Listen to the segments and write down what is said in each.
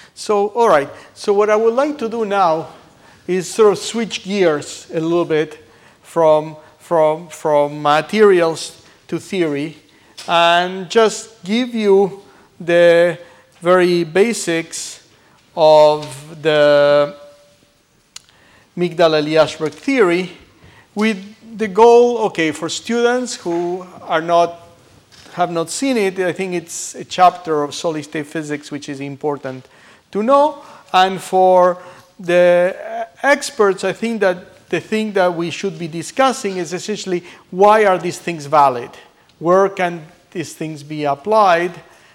So, all right. So what I would like to do now is sort of switch gears a little bit from materials to theory and just give you the very basics of the Migdal-Eliashberg theory with the goal, okay, for students who have not seen it, I think it's a chapter of solid-state physics which is important to know. And for the experts, I think that the thing that we should be discussing is essentially why are these things valid? Where can these things be applied?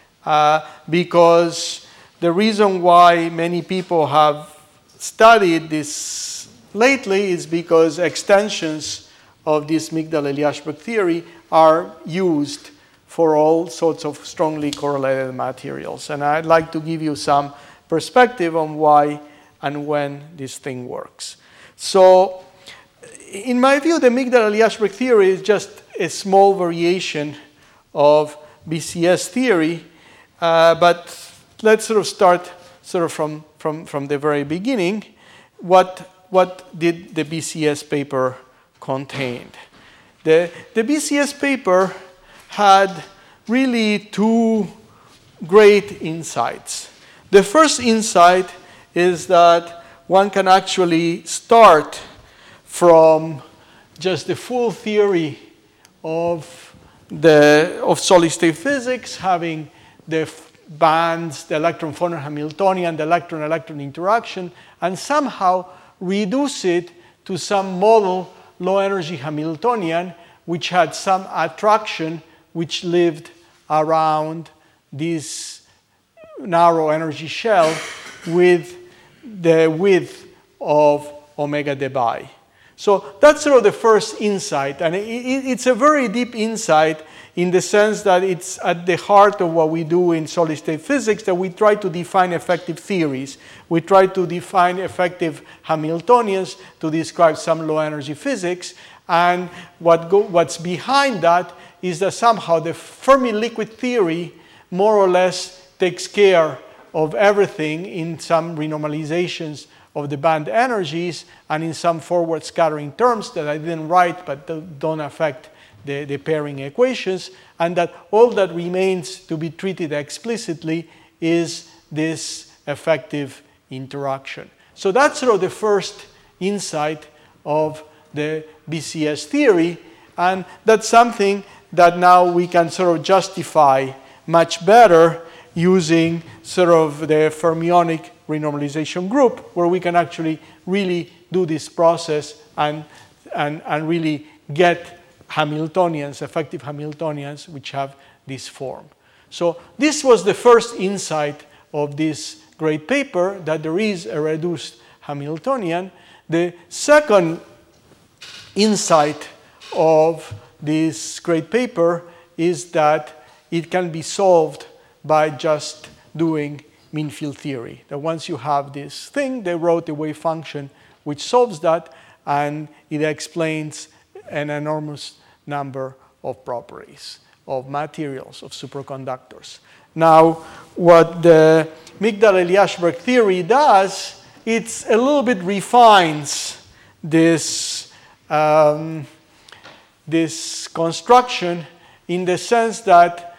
Because the reason why many people have studied this lately is because extensions of this Migdal-Eliashberg theory are used for all sorts of strongly correlated materials. And I'd like to give you some perspective on why and when this thing works. So, in my view, the Migdal-Eliashberg theory is just a small variation of BCS theory, but let's sort of start from the very beginning. What did the BCS paper contain? The BCS paper had really two great insights. The first insight is that one can actually start from just the full theory of solid-state physics, having the bands, the electron-phonon Hamiltonian, the electron-electron interaction, and somehow reduce it to some model low-energy Hamiltonian, which had some attraction which lived around this narrow energy shell with the width of omega dBi. So that's sort of the first insight, and it's a very deep insight in the sense that it's at the heart of what we do in solid-state physics, that we try to define effective theories. We try to define effective Hamiltonians to describe some low-energy physics, and what's behind that is that somehow the Fermi liquid theory more or less takes care of everything in some renormalizations of the band energies and in some forward scattering terms that I didn't write but don't affect the pairing equations, and that all that remains to be treated explicitly is this effective interaction. So that's sort of the first insight of the BCS theory, and that's something that now we can sort of justify much better using sort of the fermionic renormalization group, where we can actually really do this process and really get Hamiltonians, effective Hamiltonians, which have this form. So this was the first insight of this great paper, that there is a reduced Hamiltonian. The second insight of this great paper is that it can be solved by just doing mean field theory. That once you have this thing, they wrote a wave function which solves that, and it explains an enormous number of properties of materials, of superconductors. Now, what the Migdal-Eliashberg theory does, it's a little bit refines this this construction in the sense that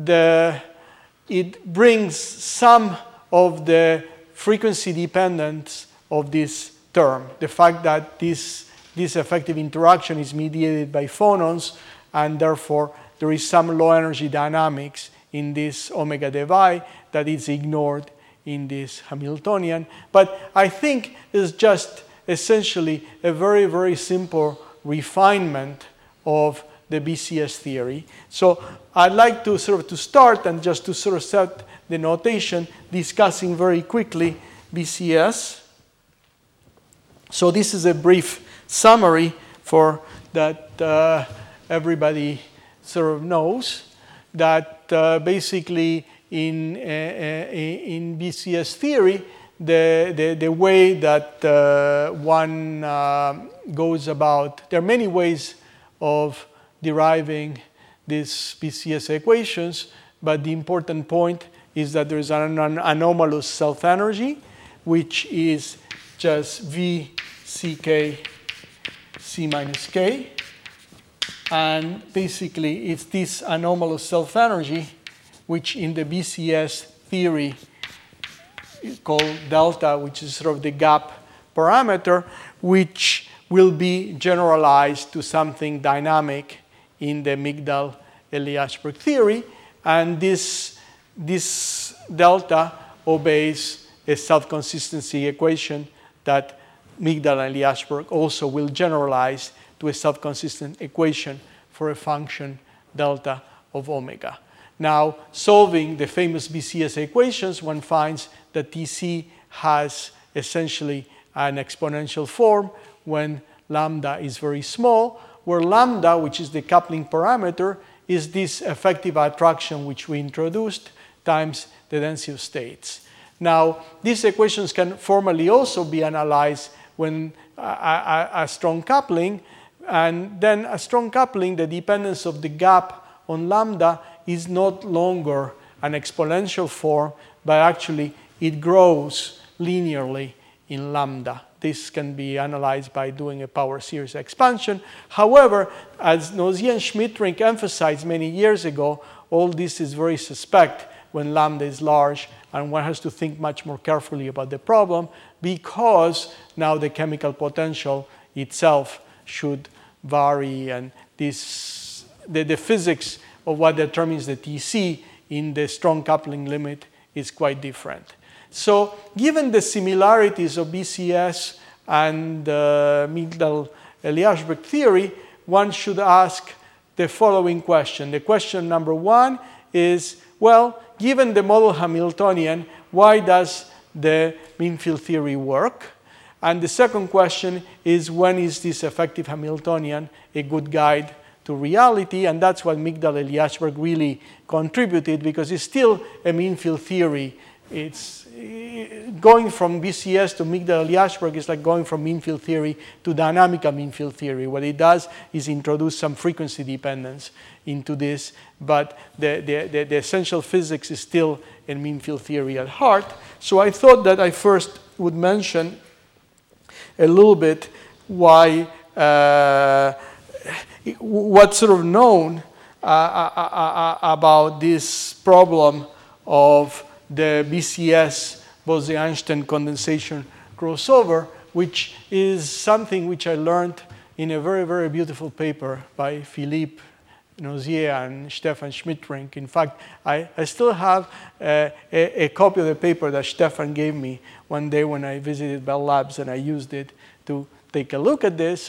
it brings some of the frequency dependence of this term. The fact that this effective interaction is mediated by phonons, and therefore there is some low energy dynamics in this omega dBi that is ignored in this Hamiltonian. But I think it's just essentially a very, very simple refinement of the BCS theory. So I'd like to start and just to sort of set the notation, discussing very quickly BCS. So this is a brief summary for that everybody sort of knows that basically in BCS theory, the way that one goes about, there are many ways of deriving these BCS equations, but the important point is that there is an anomalous self-energy, which is just V Ck C minus K. And basically, it's this anomalous self-energy, which in the BCS theory is called delta, which is sort of the gap parameter, which will be generalized to something dynamic in the Migdal-Eliashberg theory. And this delta obeys a self-consistency equation that Migdal and Eliashberg also will generalize to a self-consistent equation for a function delta of omega. Now, solving the famous BCS equations, one finds that Tc has essentially an exponential form when lambda is very small, where lambda, which is the coupling parameter, is this effective attraction which we introduced times the density of states. Now, these equations can formally also be analyzed when a strong coupling, and then a strong coupling, the dependence of the gap on lambda is not longer an exponential form, but actually it grows linearly in lambda. This can be analyzed by doing a power series expansion. However, as Nozier and Schmittring emphasized many years ago, all this is very suspect when lambda is large, and one has to think much more carefully about the problem, because now the chemical potential itself should vary, and the physics of what determines the Tc in the strong coupling limit is quite different. So given the similarities of BCS and Migdal-Eliashberg theory, one should ask the following question. The question number one is, well, given the model Hamiltonian, why does the mean field theory work? And the second question is, when is this effective Hamiltonian a good guide to reality? And that's what Migdal-Eliashberg really contributed, because it's still a mean field theory. It's going from BCS to Migdal-Eliashberg is like going from mean field theory to dynamical mean field theory. What it does is introduce some frequency dependence into this, but the essential physics is still in mean field theory at heart. So I thought that I first would mention a little bit why, what's sort of known about this problem of the BCS Bose-Einstein condensation crossover, which is something which I learned in a very, very beautiful paper by Philippe Nozier and Stefan Schmittring. In fact, I still have a copy of the paper that Stefan gave me one day when I visited Bell Labs, and I used it to take a look at this.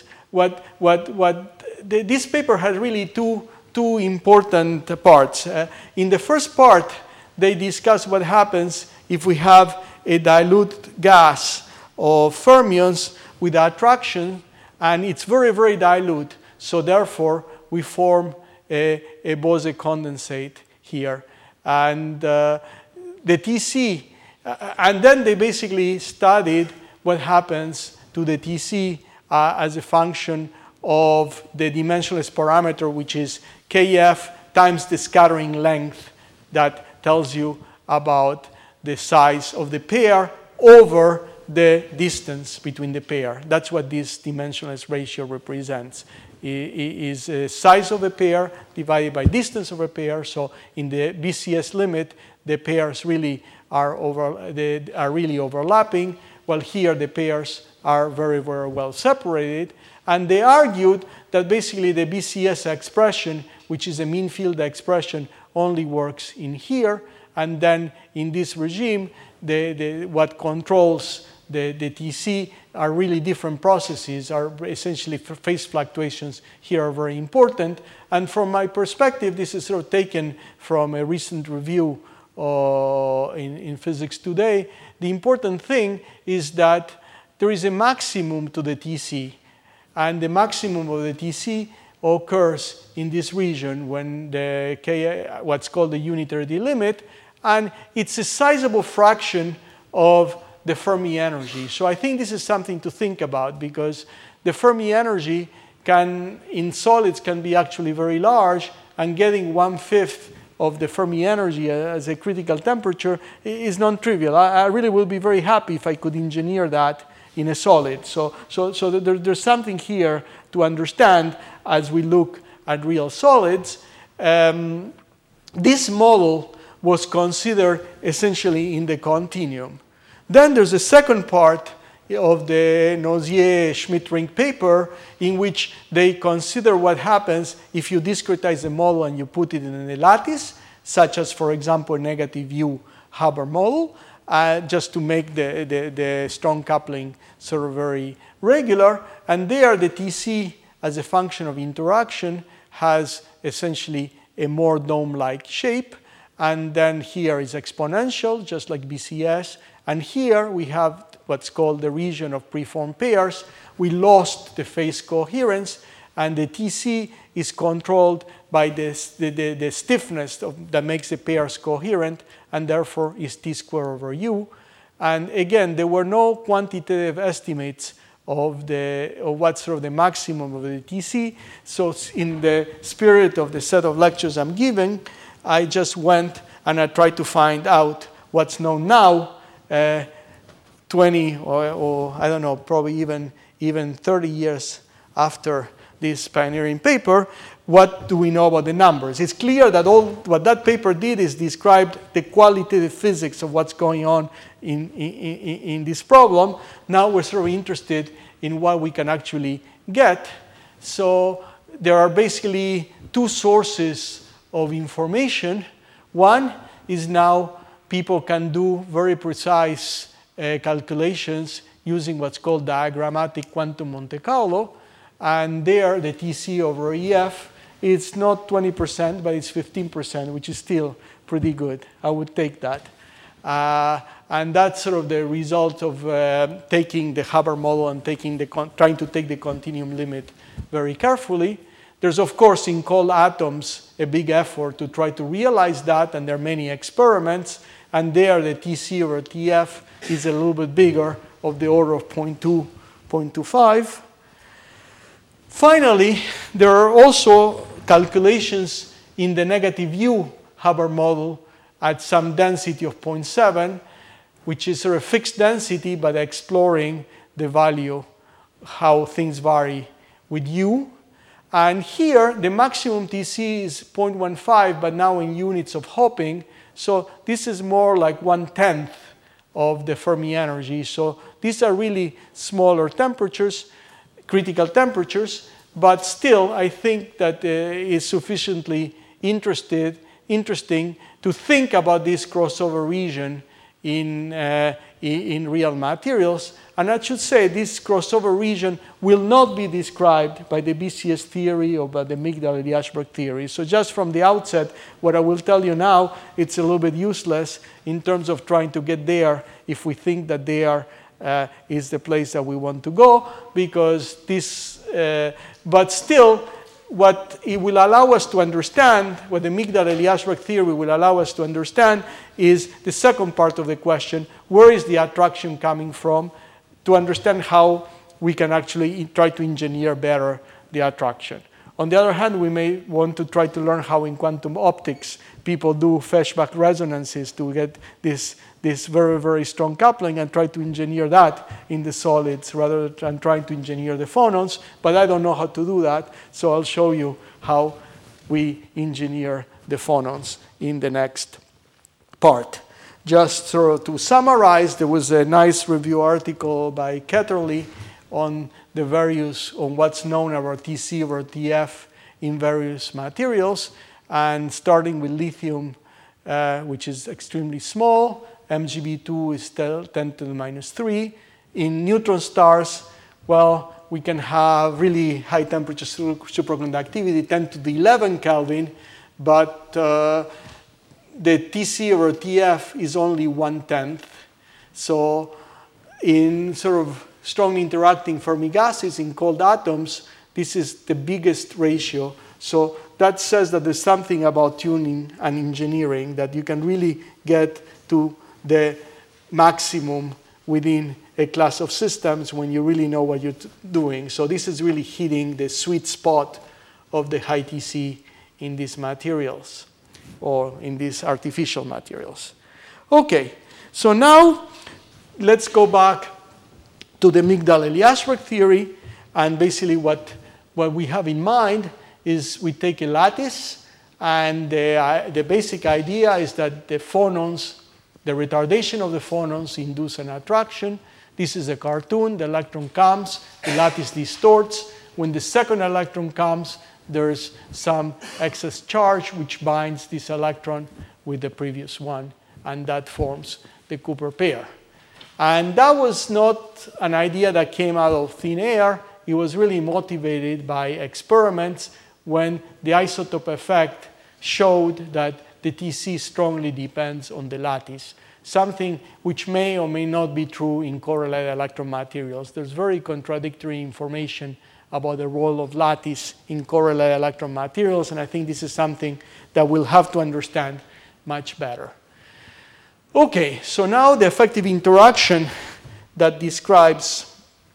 This paper has really two important parts. In the first part, they discuss what happens if we have a dilute gas of fermions with attraction, and it's very, very dilute. So therefore, we form a Bose condensate here. And the Tc, and then they basically studied what happens to the Tc as a function of the dimensionless parameter, which is Kf times the scattering length that tells you about the size of the pair over the distance between the pair. That's what this dimensionless ratio represents. It is the size of a pair divided by distance of a pair. So in the BCS limit, the pairs really are really overlapping, while here the pairs are very, very well separated. And they argued that basically the BCS expression, which is a mean field expression, only works in here. And then in this regime, what controls the Tc are really different processes, are essentially phase fluctuations here are very important. And from my perspective, this is sort of taken from a recent review in Physics Today. The important thing is that there is a maximum to the Tc, and the maximum of the Tc occurs in this region when what's called the unitary limit, and it's a sizable fraction of the Fermi energy. So I think this is something to think about, because the Fermi energy in solids can be actually very large, and getting 1/5 of the Fermi energy as a critical temperature is non-trivial. I really will be very happy if I could engineer that in a solid. So there's something here to understand as we look at real solids. This model was considered essentially in the continuum. Then there's a second part of the Nozier-Schmidt-Ring paper in which they consider what happens if you discretize a model and you put it in a lattice, such as, for example, a negative U Haber model, just to make the strong coupling sort of very regular. And there the TC as a function of interaction has essentially a more dome-like shape. And then here is exponential, just like BCS. And here we have what's called the region of preformed pairs. We lost the phase coherence, and the TC is controlled by the stiffness that makes the pairs coherent, and therefore is T squared over U. And again, there were no quantitative estimates of what's sort of the maximum of the TC. So in the spirit of the set of lectures I'm giving, I just went and I tried to find out what's known now, 20 or I don't know, probably even 30 years after this pioneering paper. What do we know about the numbers? It's clear that what that paper did is describe the qualitative physics of what's going on in this problem. Now we're sort of interested in what we can actually get. So there are basically two sources of information. One is now people can do very precise calculations using what's called diagrammatic quantum Monte Carlo. And there, the TC over EF, it's not 20%, but it's 15%, which is still pretty good. I would take that. And that's sort of the result of taking the Haber model and trying to take the continuum limit very carefully. There's, of course, in cold atoms, a big effort to try to realize that, and there are many experiments. And there, the TC over TF is a little bit bigger, of the order of 0.2, 0.25. Finally, there are also calculations in the negative U Haber model at some density of 0.7, which is sort of fixed density, but exploring the value, how things vary with U. And here, the maximum TC is 0.15, but now in units of hopping. So this is more like 1/10 of the Fermi energy. So these are really smaller temperatures, critical temperatures, but still I think that it's sufficiently interesting to think about this crossover region in real materials. And I should say this crossover region will not be described by the BCS theory or by the Migdal-Eliashberg theory. So just from the outset, what I will tell you now, it's a little bit useless in terms of trying to get there if we think that there is the place that we want to go, because this, but still, what it will allow us to understand, what the Migdal-Eliashberg theory will allow us to understand, is the second part of the question: where is the attraction coming from? To understand how we can actually try to engineer better the attraction. On the other hand, we may want to try to learn how in quantum optics people do Feshbach resonances to get this very, very strong coupling, and try to engineer that in the solids rather than trying to engineer the phonons. But I don't know how to do that, so I'll show you how we engineer the phonons in the next part. Just sort of to summarize, there was a nice review article by Ketterle on what's known about TC over TF in various materials, and starting with lithium, which is extremely small. MgB2 is 10 to the minus 3. In neutron stars, well, we can have really high temperature superconductivity, 10 to the 11 Kelvin, but the TC over TF is only 1/10. So in sort of strongly interacting Fermi gases in cold atoms, this is the biggest ratio. So that says that there's something about tuning and engineering that you can really get to the maximum within a class of systems when you really know what you're doing. So this is really hitting the sweet spot of the high TC in these materials. or in these artificial materials. Okay, so now let's go back to the Migdal-Eliashberg theory, and basically what we have in mind is we take a lattice, and the basic idea is that the phonons, the retardation of the phonons induce an attraction. This is a cartoon. The electron comes, the lattice distorts. When the second electron comes, there's some excess charge which binds this electron with the previous one, and that forms the Cooper pair. And that was not an idea that came out of thin air. It was really motivated by experiments when the isotope effect showed that the TC strongly depends on the lattice, something which may or may not be true in correlated electron materials. There's very contradictory information about the role of lattice in correlated electron materials, and I think this is something that we'll have to understand much better. Okay, so now the effective interaction that describes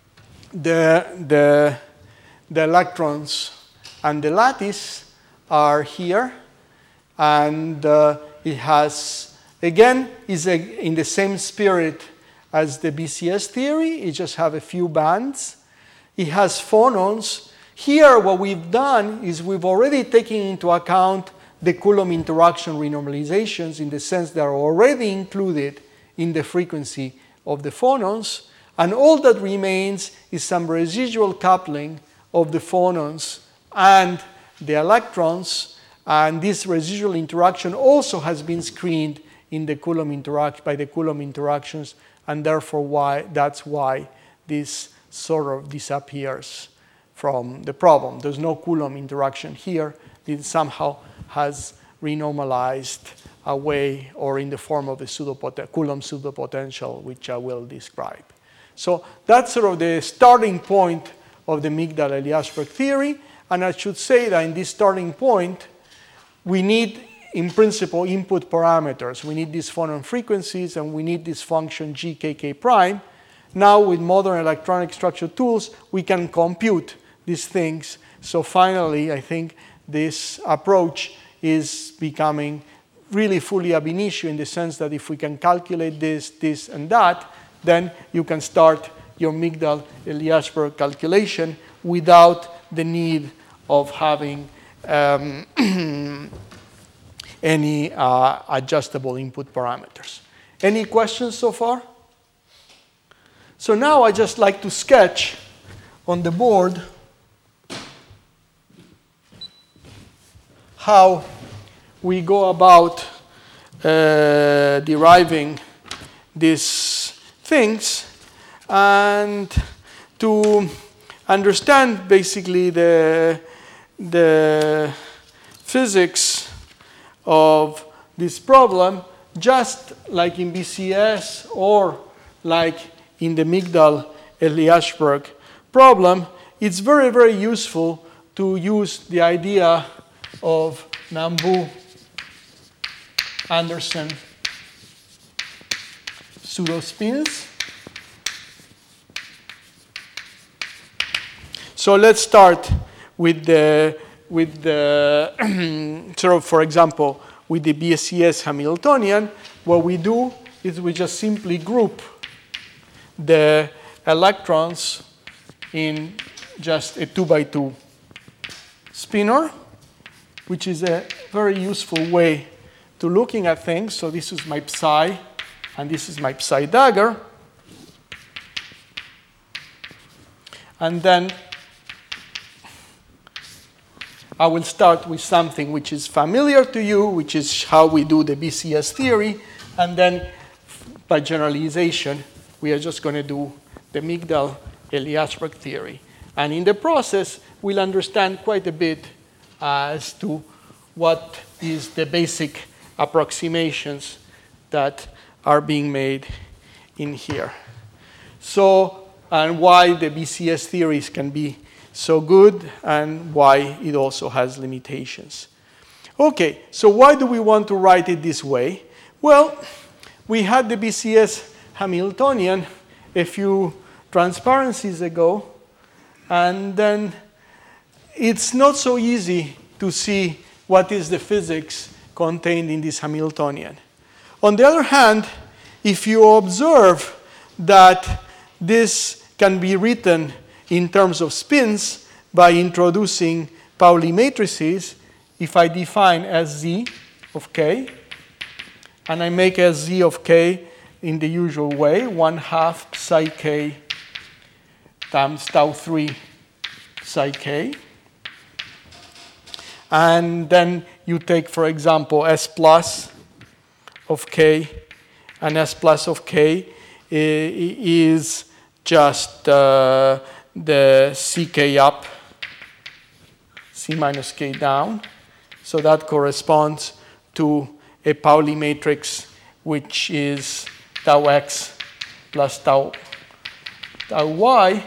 the electrons and the lattice are here, and it has, again, is in the same spirit as the BCS theory. It just have a few bands. It has phonons. Here, what we've done is we've already taken into account the Coulomb interaction renormalizations in the sense they are already included in the frequency of the phonons, and all that remains is some residual coupling of the phonons and the electrons, and this residual interaction also has been screened in the Coulomb by the Coulomb interactions, and therefore that's why this sort of disappears from the problem. There's no Coulomb interaction here. It somehow has renormalized away or in the form of the Coulomb pseudopotential, which I will describe. So that's sort of the starting point of the Migdal-Eliashberg theory, and I should say that in this starting point, we need, in principle, input parameters. We need these phonon frequencies, and we need this function GKK prime. Now, with modern electronic structure tools, we can compute these things. So finally, I think this approach is becoming really fully ab initio in the sense that if we can calculate this, and that, then you can start your Migdal-Eliashberg calculation without the need of having any adjustable input parameters. Any questions so far? So now I just like to sketch on the board how we go about deriving these things, and to understand basically the physics of this problem, just like in BCS or like in the Migdal-Eliashberg problem, it's very, very useful to use the idea of Nambu-Anderson pseudospins. So let's start with the sort of, for example, with the BCS Hamiltonian. What we do is we just simply group the electrons in just a 2x2 spinor, which is a very useful way to looking at things. So this is my psi, and this is my psi dagger. And then I will start with something which is familiar to you, which is how we do the BCS theory. And then by generalization, we are just going to do the Migdal-Eliashberg theory. And in the process, we'll understand quite a bit as to what is the basic approximations that are being made in here. So, and why the BCS theories can be so good, and why it also has limitations. Okay, so why do we want to write it this way? Well, we had the BCS Hamiltonian a few transparencies ago, and then it's not so easy to see what is the physics contained in this Hamiltonian. On the other hand, if you observe that this can be written in terms of spins by introducing Pauli matrices, if I define SZ of k, and I make SZ of k in the usual way, 1/2 psi k times tau 3 psi k. And then you take, for example, S plus of k, and S plus of k is just the ck up, c minus k down. So that corresponds to a Pauli matrix, which is tau x plus tau y.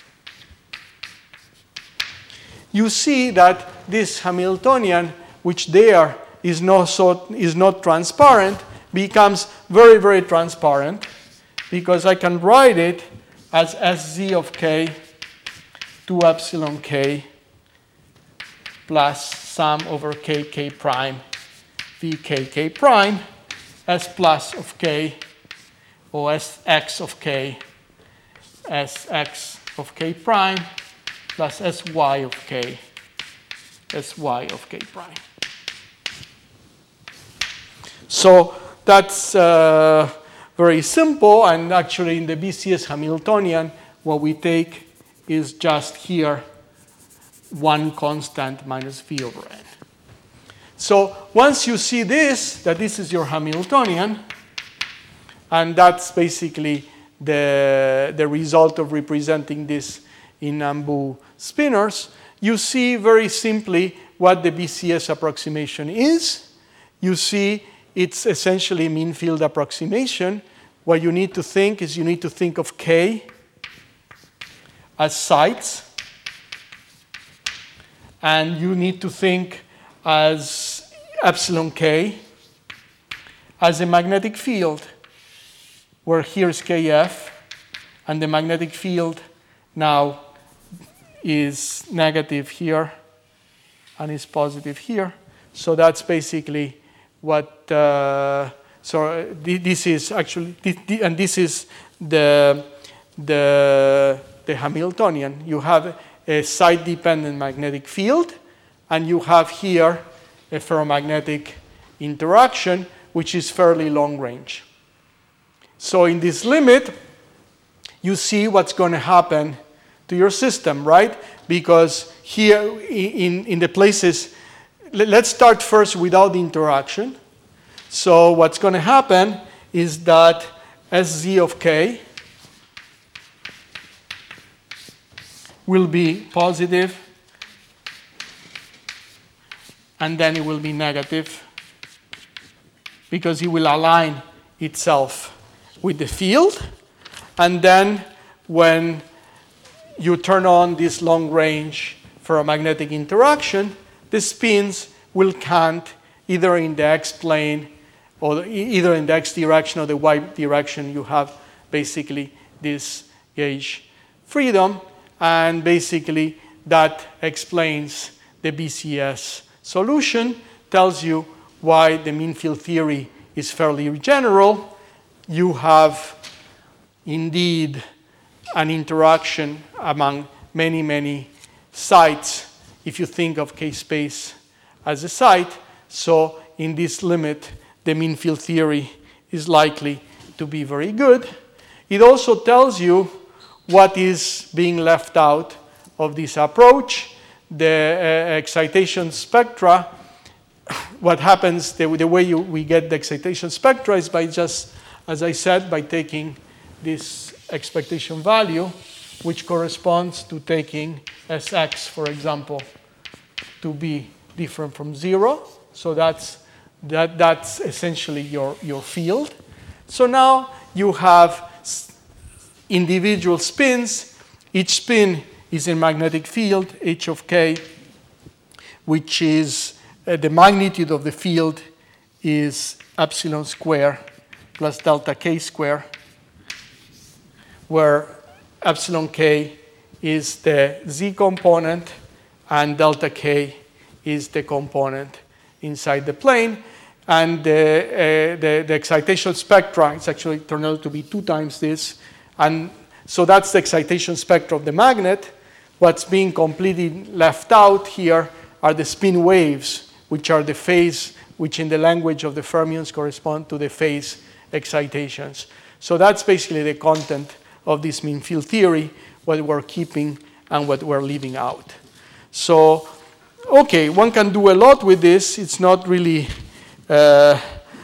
You see that this Hamiltonian, which there is not transparent, becomes very, very transparent, because I can write it as Sz of k 2 epsilon k plus sum over k prime vk prime, S plus of k, or Sx of k, Sx of k prime plus Sy of k, Sy of k prime. So that's very simple, and actually in the BCS Hamiltonian, what we take is just here one constant minus v over n. So once you see this, that this is your Hamiltonian, and that's basically the result of representing this in Nambu spinors, you see very simply what the BCS approximation is. You see it's essentially mean field approximation. What you need to think is you need to think of k as sites, and you need to think as epsilon k as a magnetic field, where here's kf, and the magnetic field now is negative here and is positive here. So that's basically what, this is actually, and this is the Hamiltonian. You have a site-dependent magnetic field, and you have here a ferromagnetic interaction, which is fairly long range. So in this limit, you see what's going to happen to your system, right? Because here in the places, let's start first without the interaction. So what's going to happen is that Sz of k will be positive, and then it will be negative, because it will align itself with the field. And then when you turn on this long range ferromagnetic interaction, the spins will cant either in the x plane, or either in the x direction or the y direction. You have basically this gauge freedom, and basically that explains the BCS solution, tells you why the mean field theory is fairly general. You have indeed an interaction among many, many sites if you think of k-space as a site. So in this limit, the mean field theory is likely to be very good. It also tells you what is being left out of this approach. The excitation spectra, what happens, the way we get the excitation spectra is by just, as I said, by taking this expectation value, which corresponds to taking Sx, for example, to be different from 0. So that's essentially your field. So now you have individual spins. Each spin is a magnetic field, h of k, which is the magnitude of the field is epsilon square plus delta k square, where epsilon k is the z component and delta k is the component inside the plane. And the excitation spectra, it's actually turned out to be 2 times this. And so that's the excitation spectra of the magnet. What's being completely left out here are the spin waves, which are the phase, which in the language of the fermions correspond to the phase excitations. So that's basically the content of this mean field theory, what we're keeping and what we're leaving out. So, okay, one can do a lot with this. It's not really the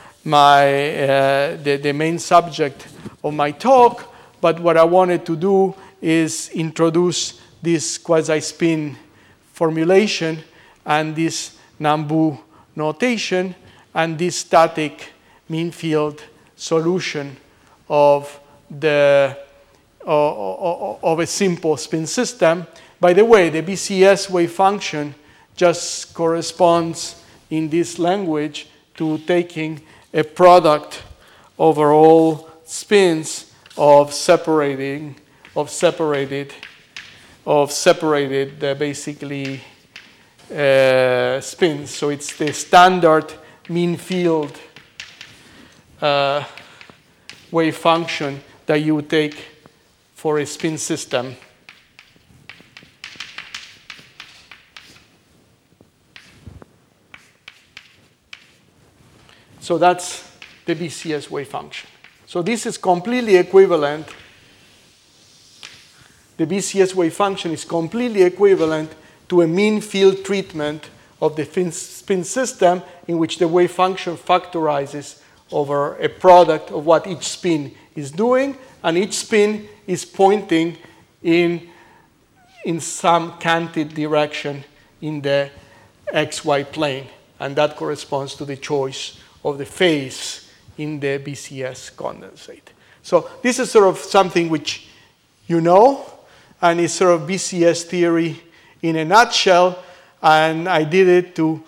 main subject of my talk, but what I wanted to do is introduce this quasi-spin formulation and this Nambu notation and this static mean field solution of a simple spin system. By the way, the BCS wave function just corresponds in this language to taking a product over all spins of separated basically spins. So it's the standard mean field wave function that you would take for a spin system. So that's the BCS wave function. So this is completely equivalent. The BCS wave function is completely equivalent to a mean field treatment of the spin system in which the wave function factorizes over a product of what each spin is doing, and each spin is pointing in some canted direction in the xy plane, and that corresponds to the choice of the phase in the BCS condensate. So this is sort of something which you know, and it's sort of BCS theory in a nutshell, and I did it to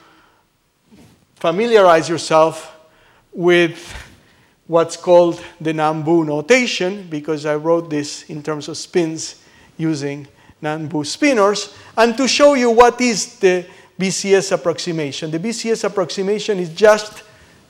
familiarize yourself with what's called the Nambu notation, because I wrote this in terms of spins using Nambu spinors, and to show you what is the BCS approximation. The BCS approximation is just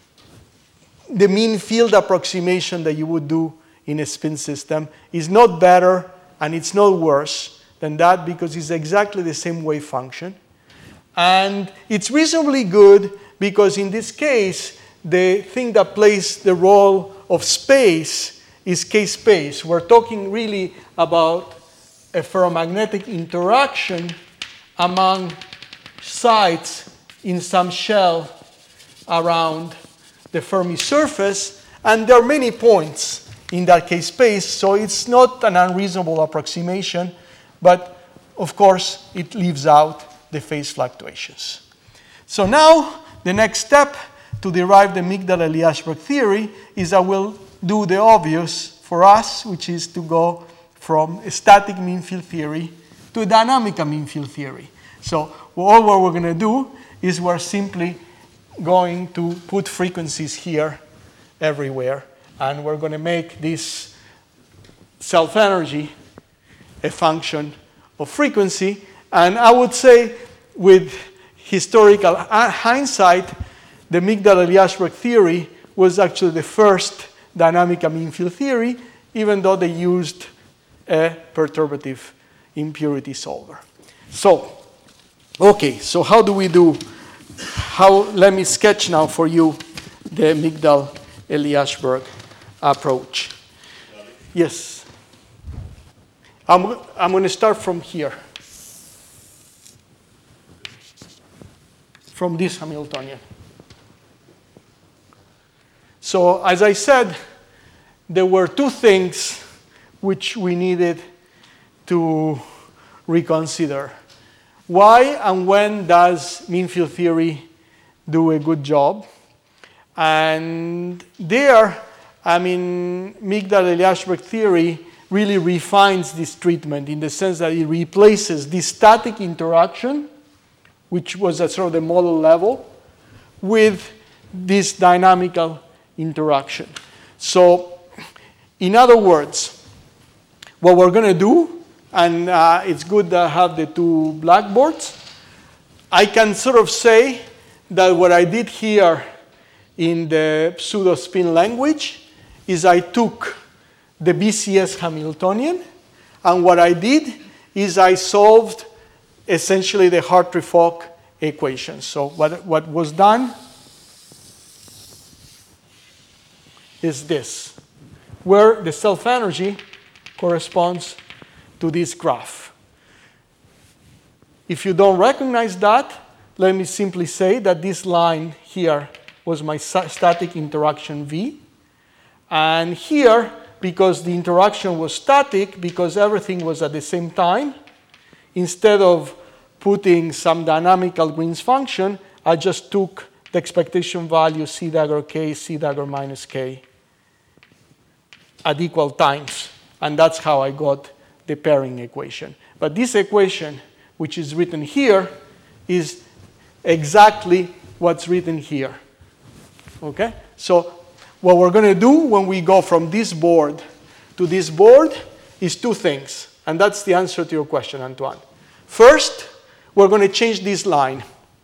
the mean field approximation that you would do in a spin system. It's not better and it's not worse than that because it's exactly the same wave function. And it's reasonably good because in this case, the thing that plays the role of space is k-space. We're talking really about a ferromagnetic interaction among sites in some shell around the Fermi surface, and there are many points in that k-space, so it's not an unreasonable approximation, but of course it leaves out the phase fluctuations. So now the next step to derive the Migdal-Eliashberg theory is I will do the obvious for us, which is to go from a static mean field theory to a dynamic mean field theory. So all what we're going to do is we're simply going to put frequencies here everywhere, and we're going to make this self-energy a function of frequency. And I would say with historical hindsight, the Migdal-Eliashberg theory was actually the first dynamic mean field theory, even though they used a perturbative impurity solver. So, okay, so how do we do? Let me sketch now for you the Migdal-Eliashberg approach. Yes. I'm going to start from here. From this Hamiltonian. So, as I said, there were two things which we needed to reconsider. Why and when does mean field theory do a good job? And there, I mean, Migdal-Eliashberg theory really refines this treatment in the sense that it replaces this static interaction, which was at sort of the model level, with this dynamical interaction. So, in other words, what we're going to do, and it's good to have the two blackboards, I can sort of say that what I did here in the pseudo-spin language is I took the BCS Hamiltonian, and what I did is I solved essentially the Hartree-Fock equation. So what was done is this, where the self-energy corresponds to this graph. If you don't recognize that, let me simply say that this line here was my static interaction V. And here, because the interaction was static, because everything was at the same time, instead of putting some dynamical Green's function, I just took the expectation value C dagger K, C dagger minus K at equal times. And that's how I got the pairing equation. But this equation, which is written here, is exactly what's written here. Okay? So what we're going to do when we go from this board to this board is two things. And that's the answer to your question, Antoine. First, we're going to change this line.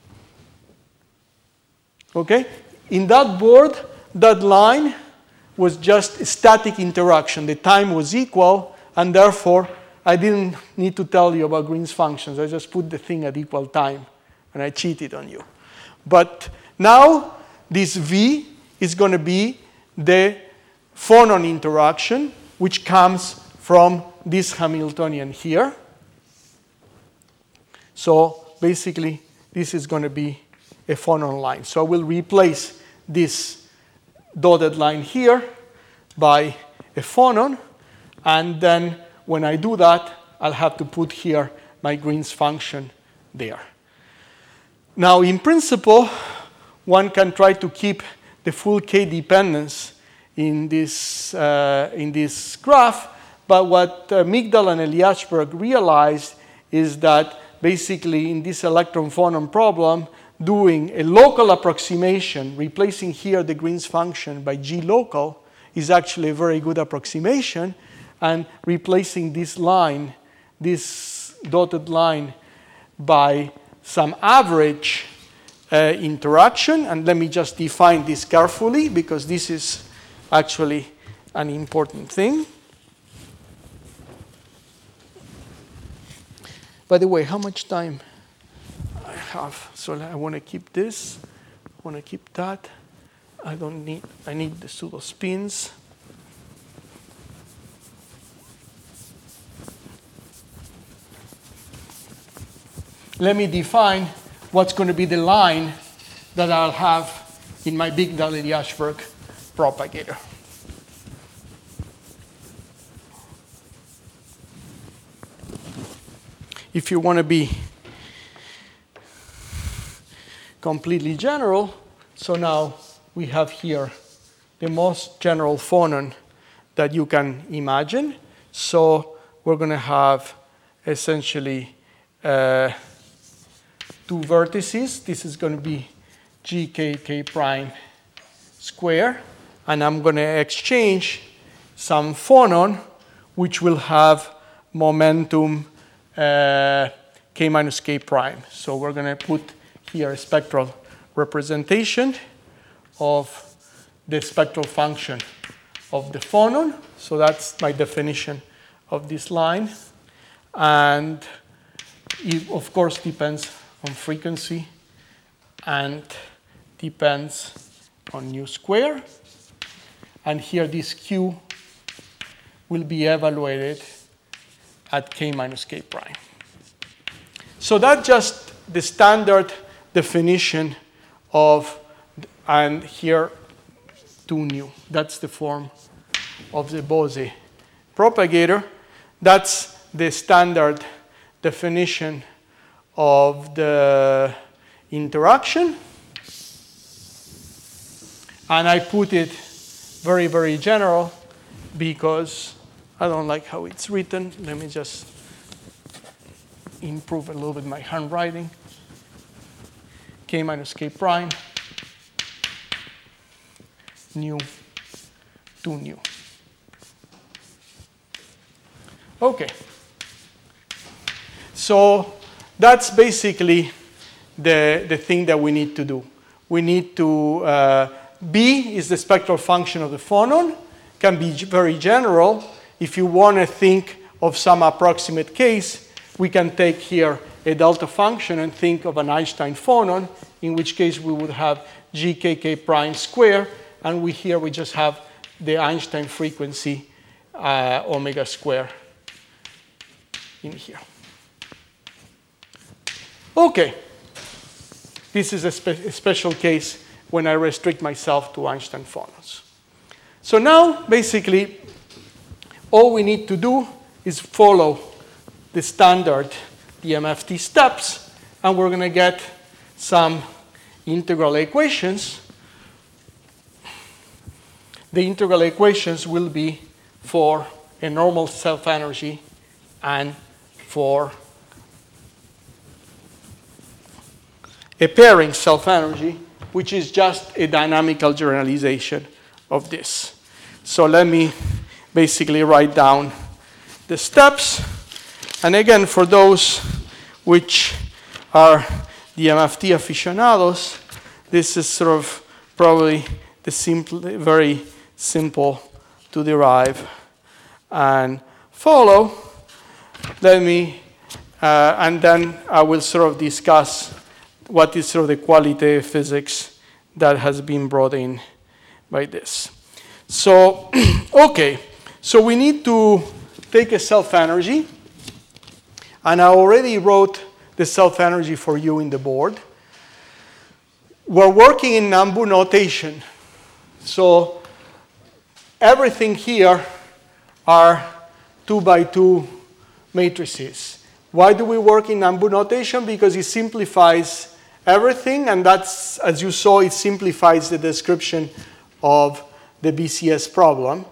Okay? In that board, that line was just static interaction. The time was equal, and therefore, I didn't need to tell you about Green's functions. I just put the thing at equal time, and I cheated on you. But now, this V is going to be the phonon interaction, which comes from this Hamiltonian here. So basically, this is going to be a phonon line. So I will replace this dotted line here by a phonon, and then when I do that, I'll have to put here my Green's function there. Now, in principle, one can try to keep the full K dependence in this graph, but what Migdal and Eliashberg realized is that basically in this electron phonon problem, doing a local approximation, replacing here the Green's function by G local, is actually a very good approximation, and replacing this line, this dotted line, by some average interaction. And let me just define this carefully, because this is actually an important thing. By the way, how much time I have? So I want to keep this, I want to keep that. I need the pseudo spins. Let me define what's going to be the line that I'll have in my Migdal-Eliashberg propagator. If you want to be completely general, so now we have here the most general phonon that you can imagine. So we're going to have essentially two vertices. This is going to be GK prime square. And I'm going to exchange some phonon, which will have momentum K minus K prime. So we're going to put here a spectral representation of the spectral function of the phonon. So that's my definition of this line. And it, of course, depends on frequency and depends on nu square. And here this Q will be evaluated at K minus K prime. So that's just the standard definition of, and here 2 nu. That's the form of the Bose propagator. That's the standard definition of the interaction. And I put it very, very general because I don't like how it's written. Let me just improve a little bit my handwriting. K minus K prime, nu, 2 nu. Okay. So that's basically the thing that we need to do. We need to B is the spectral function of the phonon. Can be very general. If you want to think of some approximate case, we can take here a delta function and think of an Einstein phonon, in which case we would have GKK prime square, and here we just have the Einstein frequency omega square in here. Okay. This is a special case when I restrict myself to Einstein phonons. So now, basically, all we need to do is follow the standard DMFT steps, and we're going to get some integral equations. The integral equations will be for a normal self-energy and for a pairing self-energy, which is just a dynamical generalization of this. So let me basically write down the steps. And again, for those which are DMFT aficionados, this is sort of probably the very simple to derive and follow. Let me, and then I will sort of discuss what is sort of the qualitative physics that has been brought in by this. So, okay, so we need to take a self-energy, and I already wrote the self-energy for you in the board. We're working in Nambu notation, so everything here are 2 by 2 matrices. Why do we work in Nambu notation? Because it simplifies everything, and that's, as you saw, it simplifies the description of the BCS problem.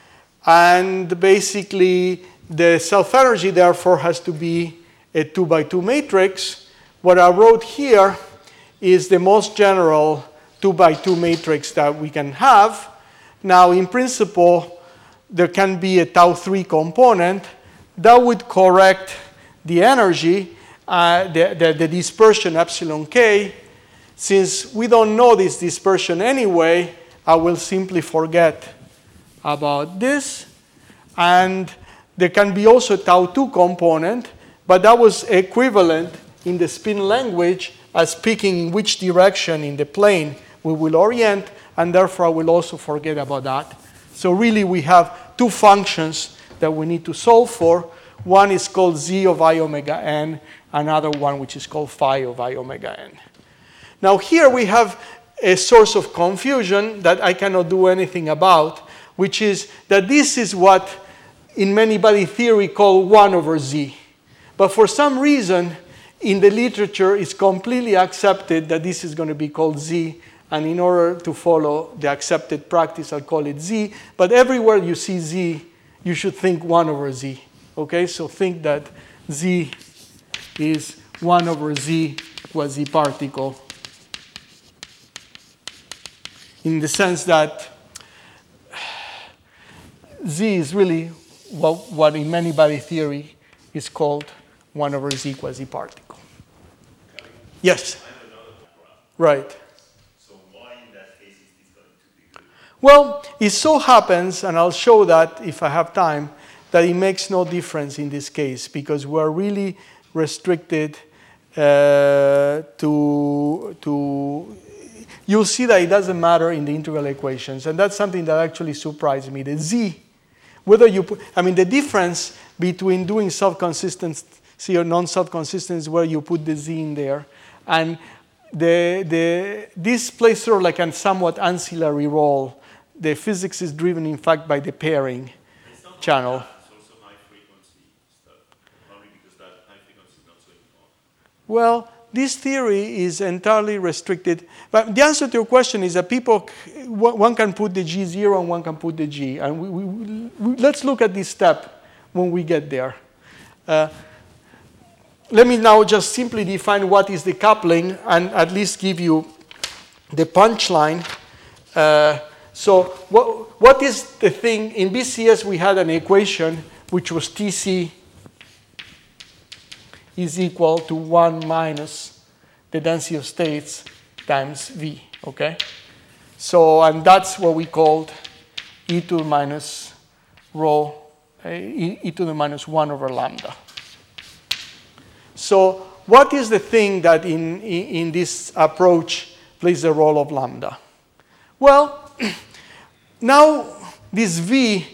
And basically, the self-energy, therefore, has to be a 2 by 2 matrix. What I wrote here is the most general 2 by 2 matrix that we can have. Now, in principle, there can be a tau 3 component that would correct the energy, the dispersion epsilon k. Since we don't know this dispersion anyway, I will simply forget about this. And there can be also a tau 2 component, but that was equivalent in the spin language as picking in which direction in the plane we will orient, and therefore I will also forget about that. So really we have two functions that we need to solve for. One is called z of I omega n, another one which is called phi of I omega n. Now here we have a source of confusion that I cannot do anything about, which is that this is what in many-body theory called 1 over z. But for some reason, in the literature, it's completely accepted that this is going to be called z, and in order to follow the accepted practice, I'll call it z. But everywhere you see z, you should think 1 over z. Okay, so think that z is 1 over z quasi-particle, in the sense that z is really what in many-body theory is called 1 over z quasi-particle. Yes? Right. So why in that case is this going to be good? Well, it so happens, and I'll show that if I have time, that it makes no difference in this case because we're really restricted to you'll see that it doesn't matter in the integral equations, and that's something that actually surprised me. The z, whether you put, I mean, the difference between doing self-consistency or non-self-consistency is where you put the z in there, and this plays sort of like a somewhat ancillary role. The physics is driven, in fact, by the pairing channel. It's also high frequency stuff, probably because that high frequency is not so important. Well, this theory is entirely restricted. But the answer to your question is that one can put the G0 and one can put the G. And let's look at this step when we get there. Let me now just simply define what is the coupling and at least give you the punchline. So what is the thing? In BCS, we had an equation which was TC is equal to 1 minus the density of states times V, okay? So, and that's what we called e to the minus rho, e to the minus 1 over lambda. So what is the thing that in this approach plays the role of lambda? Well, now this V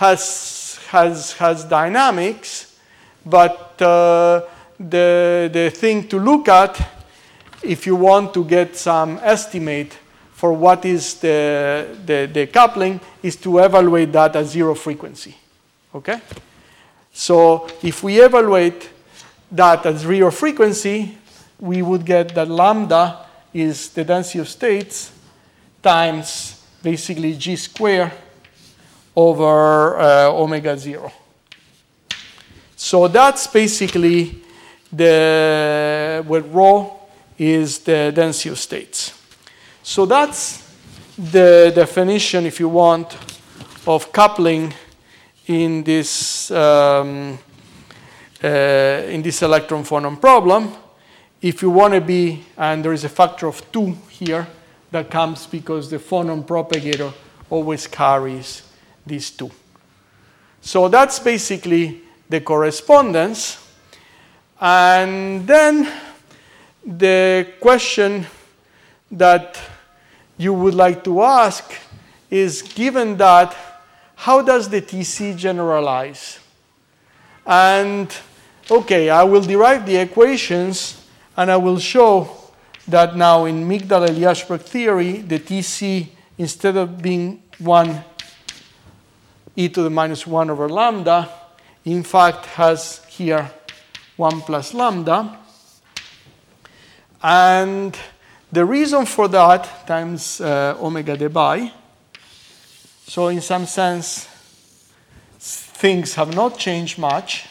has dynamics, but the thing to look at, if you want to get some estimate for what is the coupling, is to evaluate that at zero frequency. Okay? So if we evaluate that at zero frequency, we would get that lambda is the density of states times basically g squared over omega 0. So that's basically what rho is the density of states. So that's the definition, if you want, of coupling in this electron phonon problem. If you want to be, and there is a factor of 2 here that comes because the phonon propagator always carries these 2. So that's basically the correspondence. And then the question that you would like to ask is, given that, how does the TC generalize? And okay, I will derive the equations, and I will show that now in Migdal-Eliashberg theory, the TC, instead of being 1 e to the minus 1 over lambda, in fact has here 1 plus lambda. And the reason for that times omega debye. So in some sense, things have not changed much.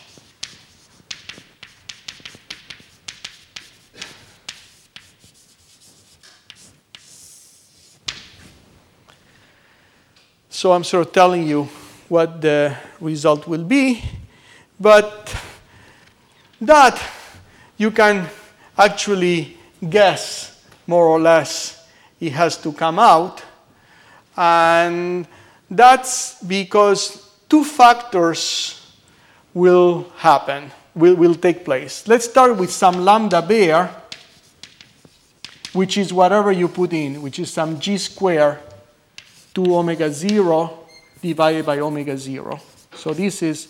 So I'm sort of telling you what the result will be, but that you can actually guess more or less it has to come out. And that's because 2 factors will happen, will take place. Let's start with some lambda bare, which is whatever you put in, which is some g squared 2 omega 0 divided by omega 0. So this is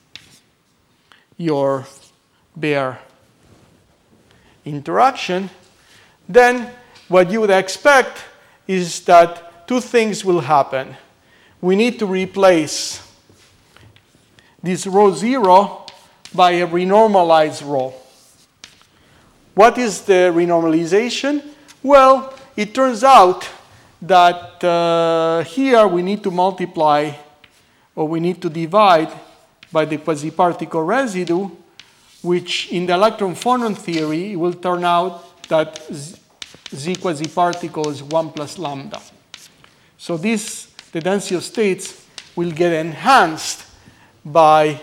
your bare interaction. Then what you would expect is that 2 things will happen. We need to replace this rho 0 by a renormalized rho. What is the renormalization? Well, it turns out that here we need to multiply, or we need to divide by the quasi-particle residue, which in the electron phonon theory will turn out that z quasi-particle is 1 plus lambda. So this, the density of states, will get enhanced by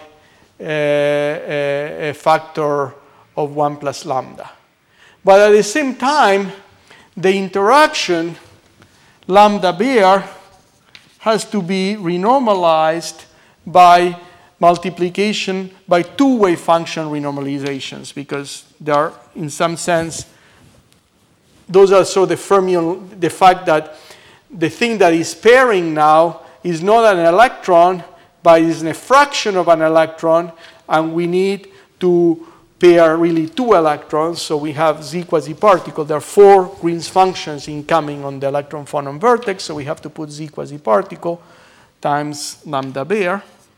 a factor of 1 plus lambda. But at the same time, the interaction lambda bare has to be renormalized by multiplication by 2 wave function renormalizations, because they are, in some sense, those are so the fermion, the fact that the thing that is pairing now is not an electron, but is a fraction of an electron, and we need to pair really 2 electrons. So we have z quasi-particle. There are 4 Green's functions incoming on the electron phonon vertex, so we have to put z quasi-particle times lambda bare.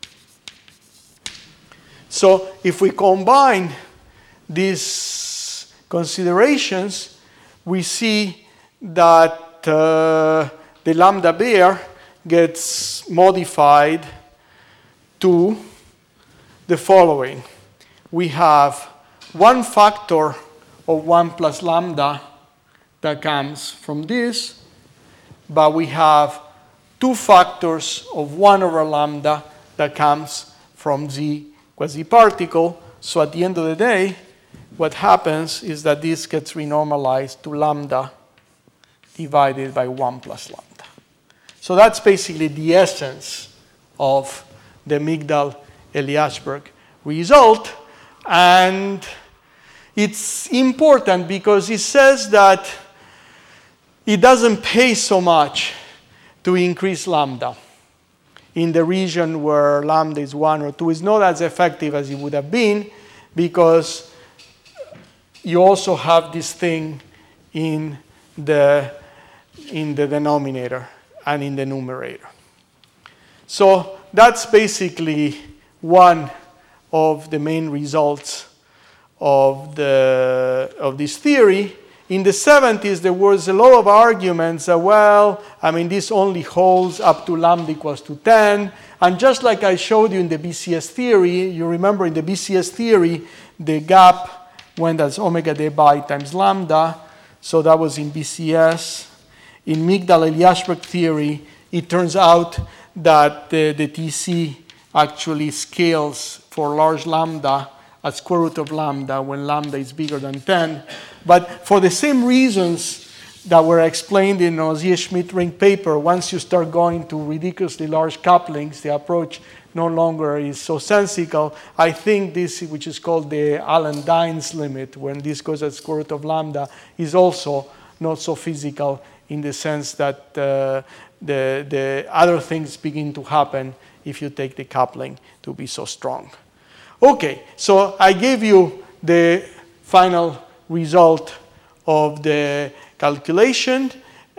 So if we combine these considerations, we see that the lambda bare gets modified to the following. We have 1 factor of 1 plus lambda that comes from this, but we have 2 factors of 1 over lambda that comes from z quasi-particle. So at the end of the day, what happens is that this gets renormalized to lambda divided by 1 plus lambda. So that's basically the essence of the Migdal-Eliashberg result. And it's important because it says that it doesn't pay so much to increase lambda in the region where lambda is 1 or 2. It's not as effective as it would have been because you also have this thing in the denominator and in the numerator. So that's basically one of the main results of this theory. In the 70s, there was a lot of arguments that, well, I mean, this only holds up to lambda equals to 10. And just like I showed you in the BCS theory, you remember in the BCS theory, the gap went as omega d pi times lambda. So that was in BCS. In Migdal-Eliashberg theory, it turns out that the TC actually scales for large lambda at square root of lambda when lambda is bigger than 10. But for the same reasons that were explained in Osier-Schmidt-Ring paper, once you start going to ridiculously large couplings, the approach no longer is so sensical. I think this, which is called the Allen-Dines limit, when this goes at square root of lambda, is also not so physical in the sense that the other things begin to happen if you take the coupling to be so strong. Okay, so I gave you the final result of the calculation.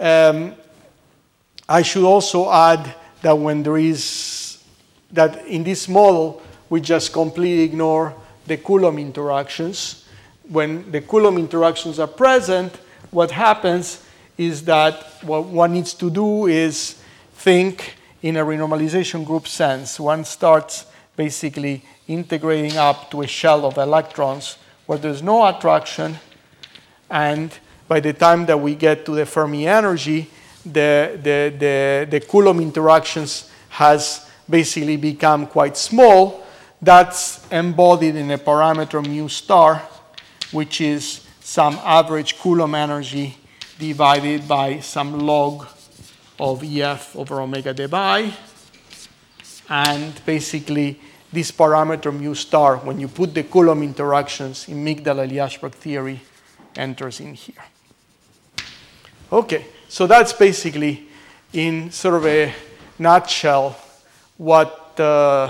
I should also add that when there is, that in this model, we just completely ignore the Coulomb interactions. When the Coulomb interactions are present, what happens is that what one needs to do is think in a renormalization group sense. One starts basically integrating up to a shell of electrons where there's no attraction, and by the time that we get to the Fermi energy, the Coulomb interactions has basically become quite small. That's embodied in a parameter mu star, which is some average Coulomb energy divided by some log of EF over omega d pi. And basically, this parameter mu star, when you put the Coulomb interactions in Migdal-Eliashberg theory, enters in here. Okay, so that's basically, in sort of a nutshell, what the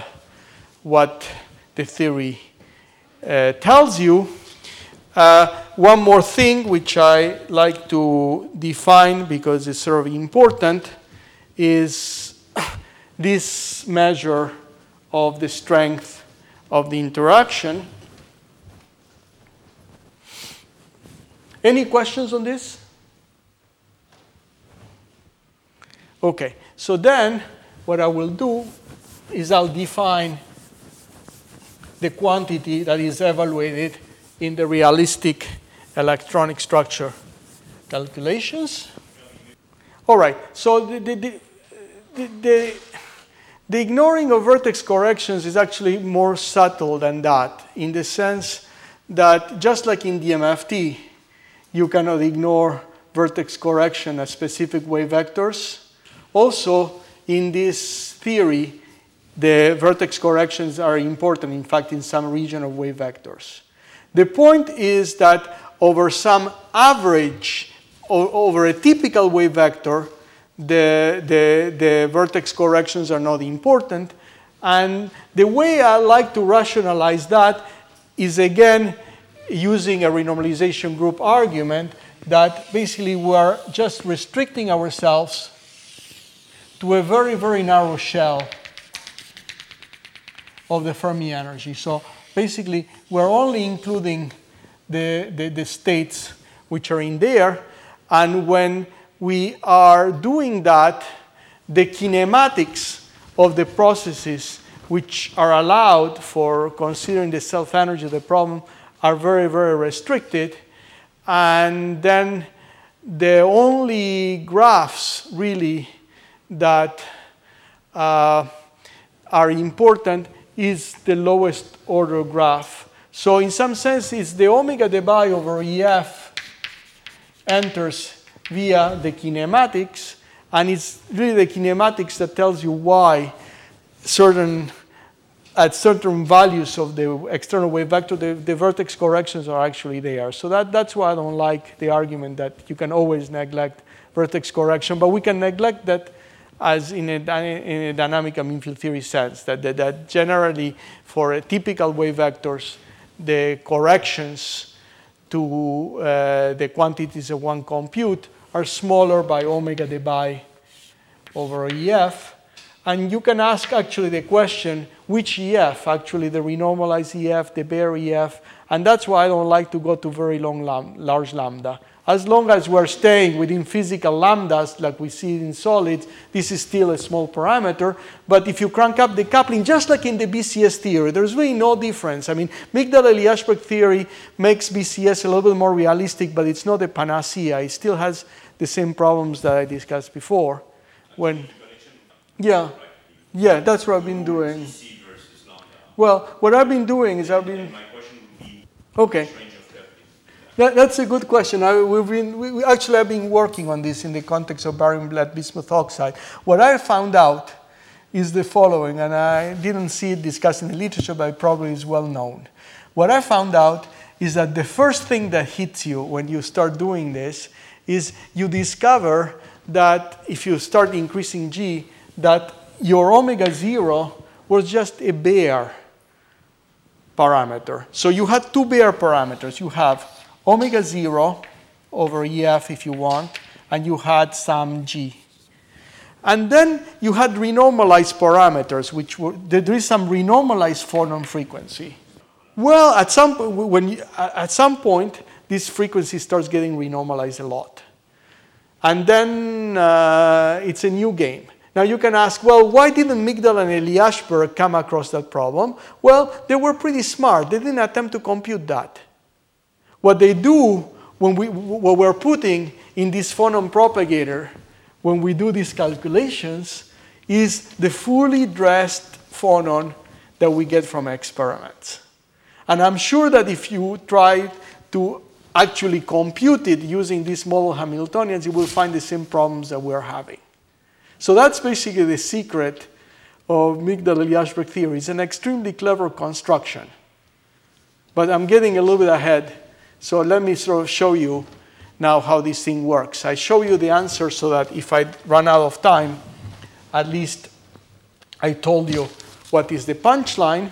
theory tells you. One more thing which I like to define because it's sort of important is this measure of the strength of the interaction. Any questions on this? Okay, so then what I will do is I'll define the quantity that is evaluated in the realistic electronic structure calculations. All right, so the ignoring of vertex corrections is actually more subtle than that, in the sense that just like in DMFT, you cannot ignore vertex correction as specific wave vectors. Also, in this theory, the vertex corrections are important, in fact, in some region of wave vectors. The point is that over some average, over a typical wave vector, the vertex corrections are not important. And the way I like to rationalize that is, again, using a renormalization group argument that basically we are just restricting ourselves to a very, very narrow shell of the Fermi energy. So basically, we're only including the states which are in there. And when we are doing that, the kinematics of the processes which are allowed for considering the self-energy of the problem are very, very restricted. And then the only graphs really that are important is the lowest order graph. So in some sense, it's the omega d pi over EF enters via the kinematics, and it's really the kinematics that tells you why at certain values of the external wave vector, the vertex corrections are actually there. So that's why I don't like the argument that you can always neglect vertex correction, but we can neglect that as in a dynamic and mean field theory sense, that generally for a typical wave vectors, the corrections to the quantities of one compute are smaller by omega dBi over EF. And you can ask actually the question, which EF, actually the renormalized EF, the bare EF, and that's why I don't like to go to very large lambda. As long as we're staying within physical lambdas like we see in solids, this is still a small parameter. But if you crank up the coupling, just like in the BCS theory, there's really no difference. I mean, Migdal-Eliashberg theory makes BCS a little bit more realistic, but it's not a panacea. It still has the same problems that I discussed before. Yeah, that's what I've been doing. Well, what I've been doing is okay. That's a good question. We actually have been working on this in the context of barium black bismuth oxide. What I found out is the following, and I didn't see it discussed in the literature, but it probably is well known. What I found out is that the first thing that hits you when you start doing this is you discover that if you start increasing G, that your omega 0 was just a bare parameter. So you had two bare parameters. You have omega 0 over EF if you want, and you had some G. And then you had renormalized parameters, which were, there is some renormalized phonon frequency. Well, at some point, this frequency starts getting renormalized a lot. And then it's a new game. Now you can ask, well, why didn't Migdal and Eliashberg come across that problem? Well, they were pretty smart. They didn't attempt to compute that. What they do what we're putting in this phonon propagator when we do these calculations is the fully dressed phonon that we get from experiments. And I'm sure that if you try to actually compute it using these model Hamiltonians, you will find the same problems that we're having. So that's basically the secret of Migdal-Eliashberg theory. It's an extremely clever construction. But I'm getting a little bit ahead. So let me sort of show you now how this thing works. I show you the answer so that if I run out of time, at least I told you what is the punchline.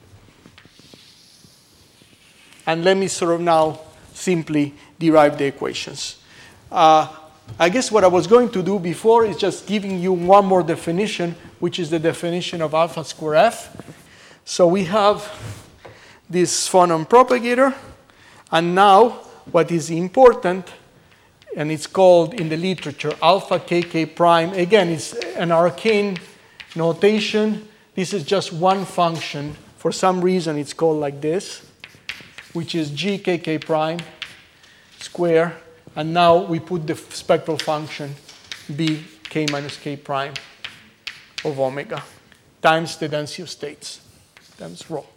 And let me sort of now simply derive the equations. I guess what I was going to do before is just giving you one more definition, which is the definition of alpha square F. So we have this phonon propagator. And now, what is important, and it's called in the literature alpha kk prime. Again, it's an arcane notation. This is just one function. For some reason, it's called like this, which is g kk prime square. And now we put the spectral function b k minus k prime of omega times the density of states times rho.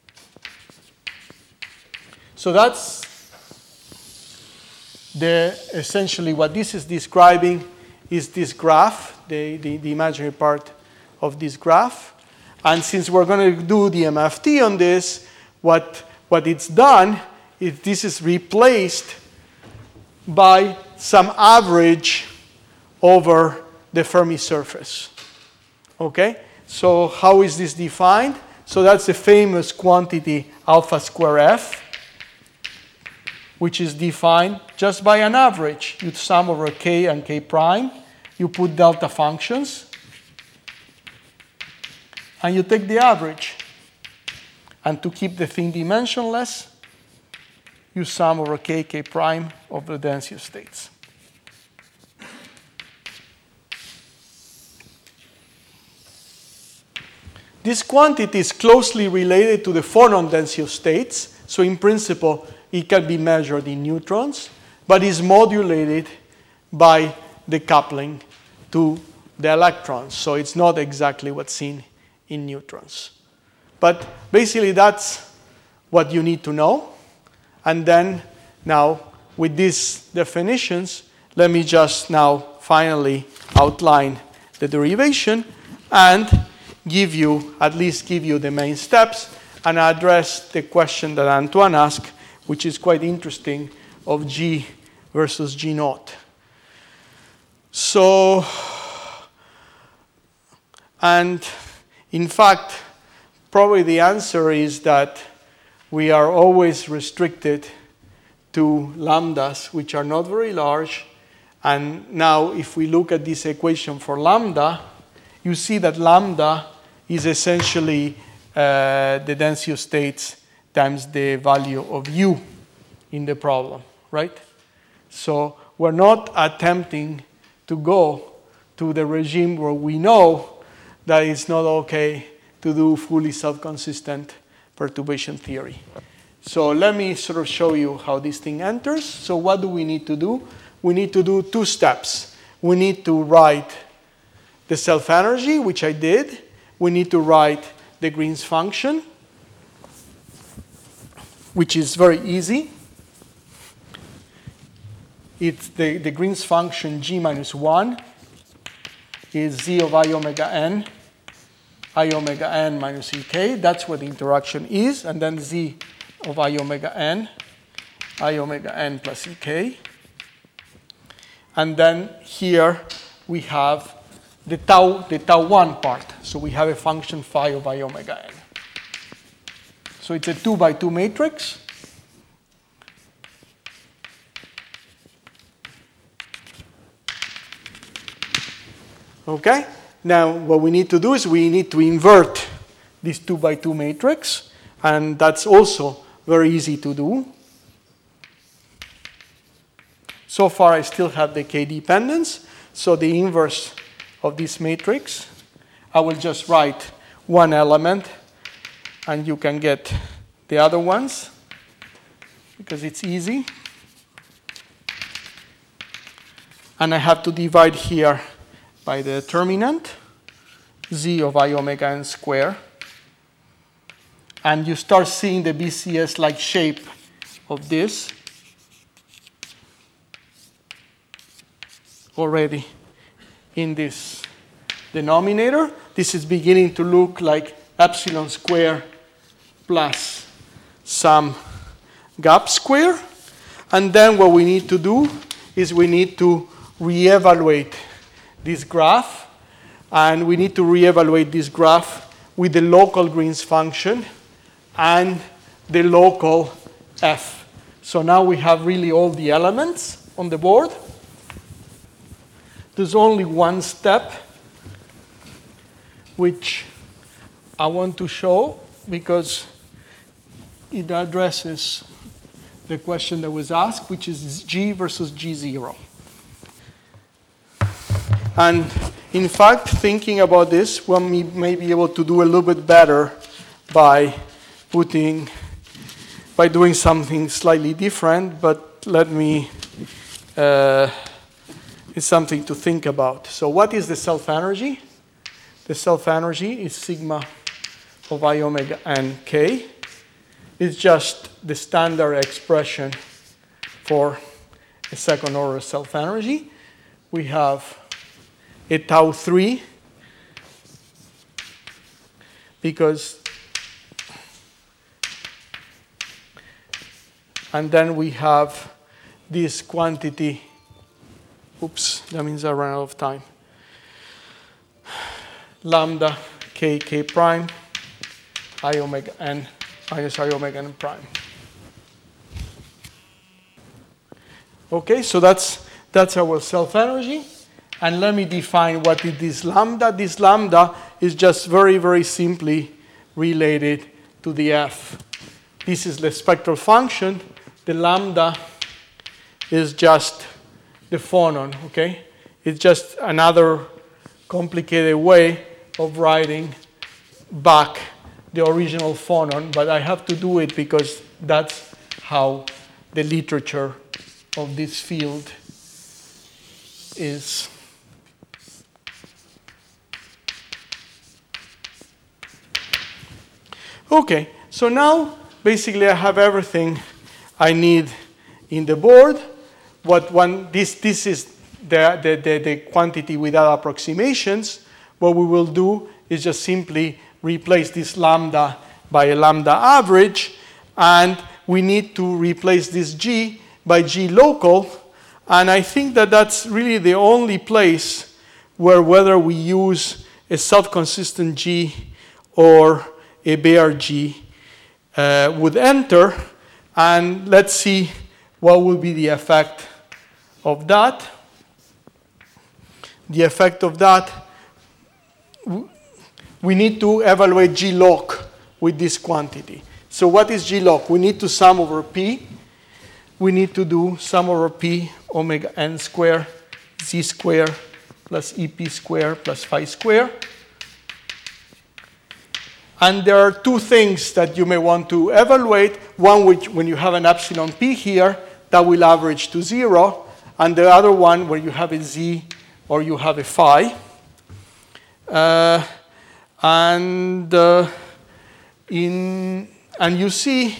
So that's essentially what this is describing is this graph, the imaginary part of this graph. And since we're going to do the MFT on this, what it's done is this is replaced by some average over the Fermi surface. Okay? So how is this defined? So that's the famous quantity alpha square F, which is defined just by an average. You sum over k and k prime. You put delta functions. And you take the average. And to keep the thing dimensionless, you sum over k, k prime of the density of states. This quantity is closely related to the phonon density of states. So in principle, it can be measured in neutrons, but is modulated by the coupling to the electrons. So it's not exactly what's seen in neutrons. But basically, that's what you need to know. And then now, with these definitions, let me just now finally outline the derivation and at least give you the main steps and address the question that Antoine asked, which is quite interesting, of G versus G naught. So, and in fact, probably the answer is that we are always restricted to lambdas, which are not very large. And now, if we look at this equation for lambda, you see that lambda is essentially the density of states times the value of u in the problem, right? So we're not attempting to go to the regime where we know that it's not okay to do fully self-consistent perturbation theory. So let me sort of show you how this thing enters. So what do we need to do? We need to do two steps. We need to write the self-energy, which I did. We need to write the Green's function, which is very easy. It's the Green's function G minus 1 is Z of I omega n minus Ek. That's where the interaction is. And then Z of I omega n plus Ek. And then here we have the tau 1 part. So we have a function phi of I omega n. So it's a 2 by 2 matrix. Okay? Now what we need to do is we need to invert this 2 by 2 matrix. And that's also very easy to do. So far I still have the k dependence. So the inverse of this matrix, I will just write one element and you can get the other ones because it's easy. And I have to divide here by the determinant, Z of I omega n square. And you start seeing the BCS-like shape of this already in this denominator. This is beginning to look like epsilon square plus some gap square. And then what we need to do is we need to reevaluate this graph. And we need to reevaluate this graph with the local Green's function and the local f. So now we have really all the elements on the board. There's only one step which I want to show because it addresses the question that was asked, which is G versus G0. And in fact, thinking about this, one may be able to do a little bit better by doing something slightly different, but let me, it's something to think about. So what is the self-energy? The self-energy is sigma of I omega n k. It's just the standard expression for a second order self-energy. We have a tau 3 because, and then we have this quantity. Oops, that means I ran out of time. Lambda k prime I omega n minus I omega n prime. Okay, so that's our self-energy. And let me define what is this lambda. This lambda is just very, very simply related to the f. This is the spectral function. The lambda is just the phonon, okay? It's just another complicated way of writing back the original phonon, but I have to do it because that's how the literature of this field is. Okay, so now basically I have everything I need in the board. this is the quantity without approximations. What we will do is just simply replace this lambda by a lambda average, and we need to replace this G by G local, and I think that that's really the only place where whether we use a self-consistent G or a bare G would enter, and let's see what will be the effect of that. The effect of that, we need to evaluate G log with this quantity. So what is G log? We need to sum over P. We need to do sum over P omega n square Z square plus EP square plus phi square. And there are two things that you may want to evaluate. One, which when you have an epsilon P here, that will average to 0. And the other one, where you have a Z or you have a phi. And you see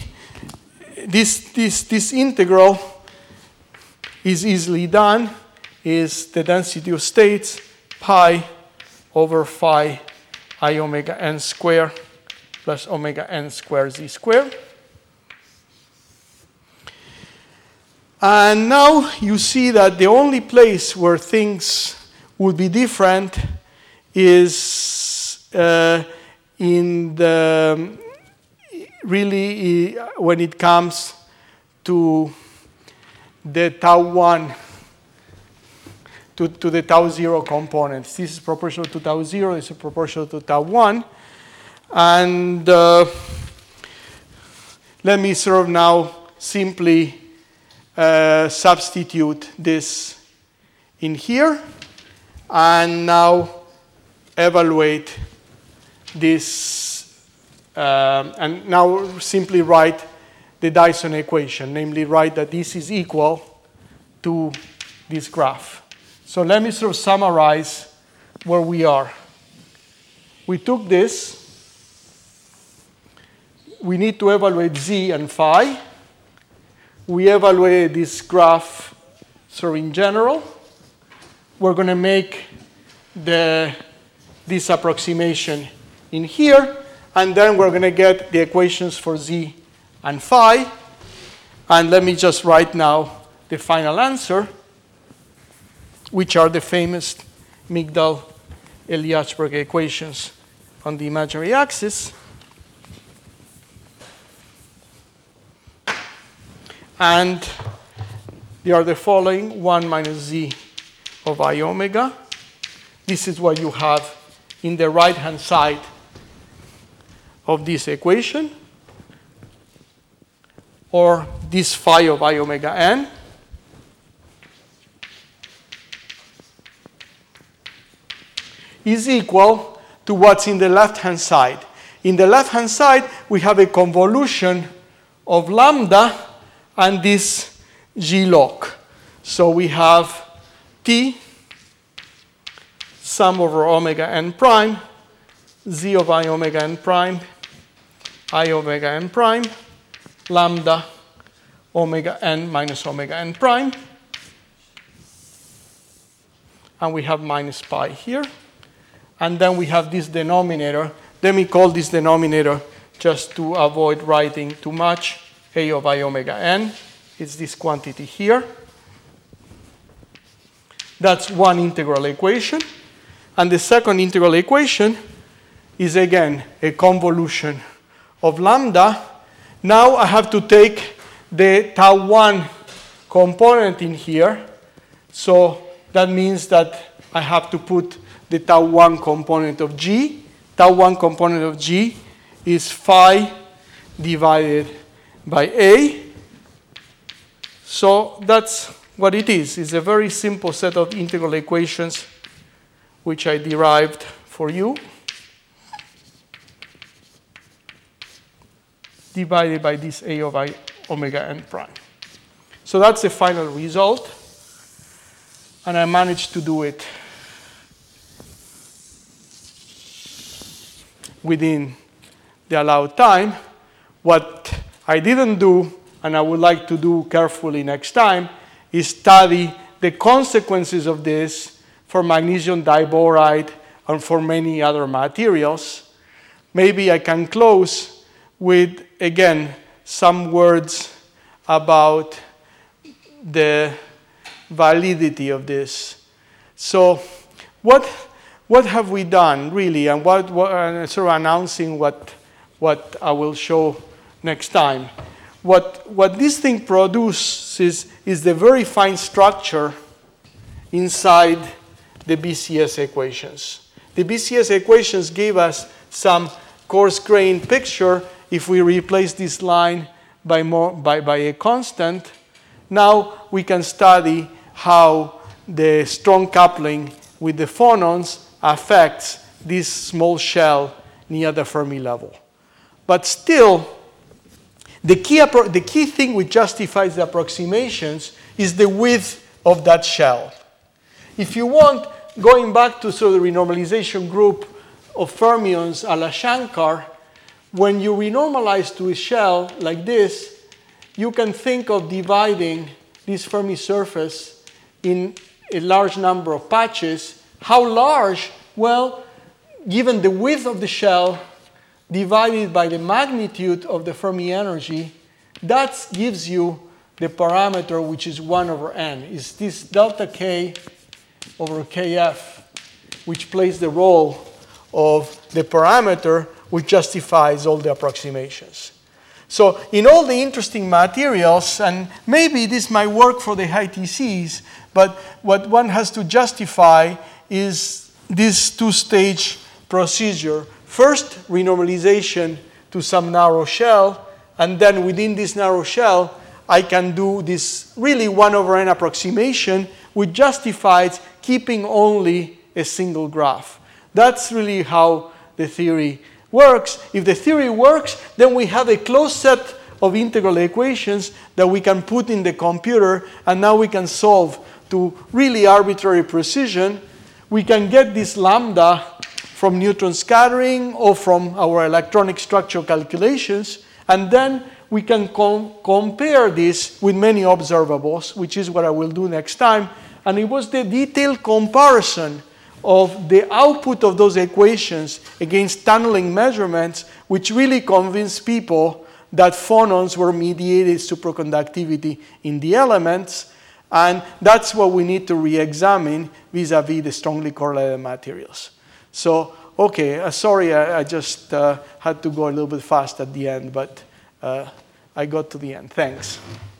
this integral is easily done. Is the density of states pi over phi I omega n square plus omega n square Z square. And now you see that the only place where things would be different is in the really when it comes to the tau 1 to the tau 0 components. This is proportional to tau 0, this is proportional to tau 1. And let me sort of now simply substitute this in here and now evaluate this and now simply write the Dyson equation, namely write that this is equal to this graph. So let me sort of summarize where we are. We took this. We need to evaluate Z and phi. We evaluated this graph sort of in general. We're going to make this approximation in here, and then we're going to get the equations for Z and phi. And let me just write now the final answer, which are the famous Migdal-Eliashberg equations on the imaginary axis. And they are the following: 1 minus Z of I omega. This is what you have in the right-hand side of this equation, or this phi of I omega n. Is equal to what's in the left-hand side. In the left-hand side, we have a convolution of lambda and this G log. So we have T sum over omega n prime, Z of I omega n prime, I omega n prime, lambda omega n minus omega n prime. And we have minus pi here. And then we have this denominator. Let me call this denominator, just to avoid writing too much, A of I omega n. It's this quantity here. That's one integral equation. And the second integral equation is, again, a convolution of lambda. Now I have to take the tau 1 component in here. So that means that I have to put the tau 1 component of G. Tau 1 component of G is phi divided by A. So that's what it is. It's a very simple set of integral equations which I derived for you, divided by this A of I omega n prime. So that's the final result. And I managed to do it within the allowed time. What I didn't do, and I would like to do carefully next time, is study the consequences of this for magnesium diboride and for many other materials. Maybe I can close with, again, some words about the validity of this. So what have we done, really, and sort of announcing what I will show next time. What this thing produces is the very fine structure inside the BCS equations. The BCS equations gave us some coarse-grained picture. If we replace this line by a constant, now we can study how the strong coupling with the phonons affects this small shell near the Fermi level. But still, the key thing which justifies the approximations is the width of that shell. If you want, going back to sort of the renormalization group of fermions a la Shankar, when you renormalize to a shell like this, you can think of dividing this Fermi surface in a large number of patches. How large? Well, given the width of the shell divided by the magnitude of the Fermi energy, that gives you the parameter which is 1 over n. It's this delta k over kf, which plays the role of the parameter which justifies all the approximations. So in all the interesting materials, and maybe this might work for the high TCs, but what one has to justify is this two-stage procedure. First, renormalization to some narrow shell, and then within this narrow shell, I can do this really 1 over n approximation, which justifies keeping only a single graph. That's really how the theory works. If the theory works, then we have a closed set of integral equations that we can put in the computer, and now we can solve to really arbitrary precision. We can get this lambda from neutron scattering or from our electronic structure calculations, and then we can compare this with many observables, which is what I will do next time. And it was the detailed comparison of the output of those equations against tunneling measurements which really convinced people that phonons were mediated superconductivity in the elements. And that's what we need to re-examine vis-a-vis the strongly correlated materials. So, okay, sorry, I just had to go a little bit fast at the end, but I got to the end. Thanks.